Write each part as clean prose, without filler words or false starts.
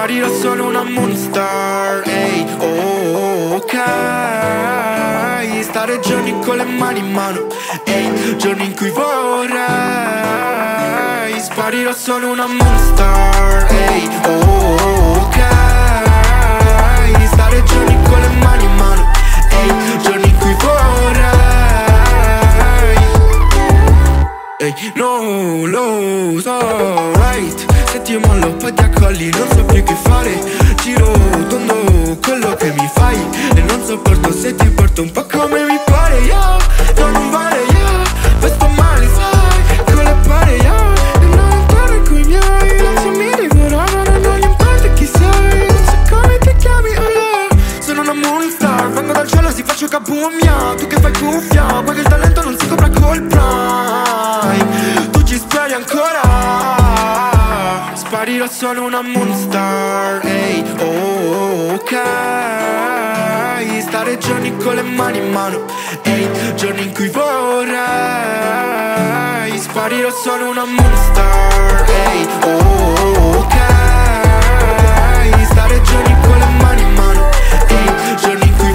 sparirò, sono una moonstar, ehi, ok. Stare giorni con le mani in mano, ehi, giorni in cui vorrei. Sparirò, sono una moonstar, ehi, ok. Stare giorni con le mani in mano, ehi, giorni in cui vorrei. Ehi, no, lo so, right. Se ti mollo poi ti accolli, non so più che fare. Giro tondo quello che mi fai e non sopporto se ti porto un po' come mi pare. Yo, no, non vale, yo, poi sto male, sai, con le pare, yo. E non entrare coi miei, non so mi divorano, non gli importa chi sei, non so come ti chiami, oh yeah. Sono una moonstar, vengo dal cielo, si faccio cabummia. Tu che fai cuffia, poi che il talento non si compra col prime. Tu ci speri ancora. Sparirò, sono una moonstar, ehi, ok. Stare giorni con le mani in mano, ehi, giorni in cui vorrei. Sparirò, sono una moonstar, ehi, ok. Stare giorni con le mani in mano, ehi, giorni in cui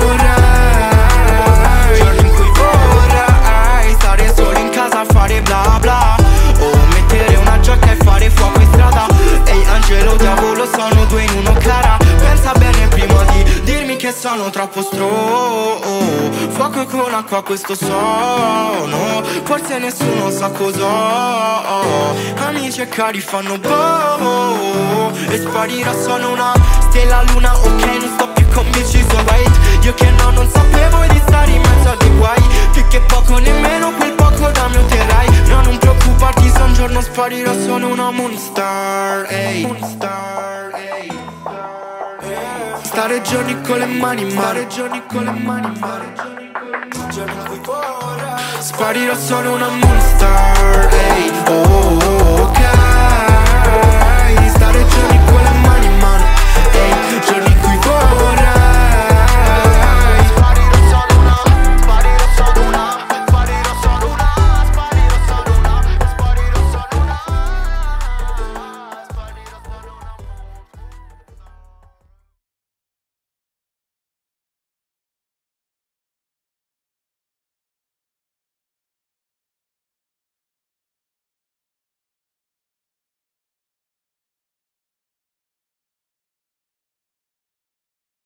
vorrei. Giorni in cui vorrei stare solo in casa a fare bla bla, o mettere una giacca e fare fuoco in strada. Ehi, angelo, diavolo, sono due in uno, cara. Pensa bene prima di dirmi che sono troppo fuoco con acqua questo sono, forse nessuno sa cos'ho. Amici e cari fanno boh, e sparirà, sono una stella luna, ok, non sto più convinto, right. Io che no, non sapevo di stare in mezzo a dei guai. Più che poco, nemmeno quel poco da me otterrai. No, non preoccuparti se un giorno sparirò, sono una moonstar, ehi, moonstar, ehi. Stare giorni con le mani in mare, giorni con le mani in mare, giorni in cui vorrei. Sparirò, sono una moonstar, ehi,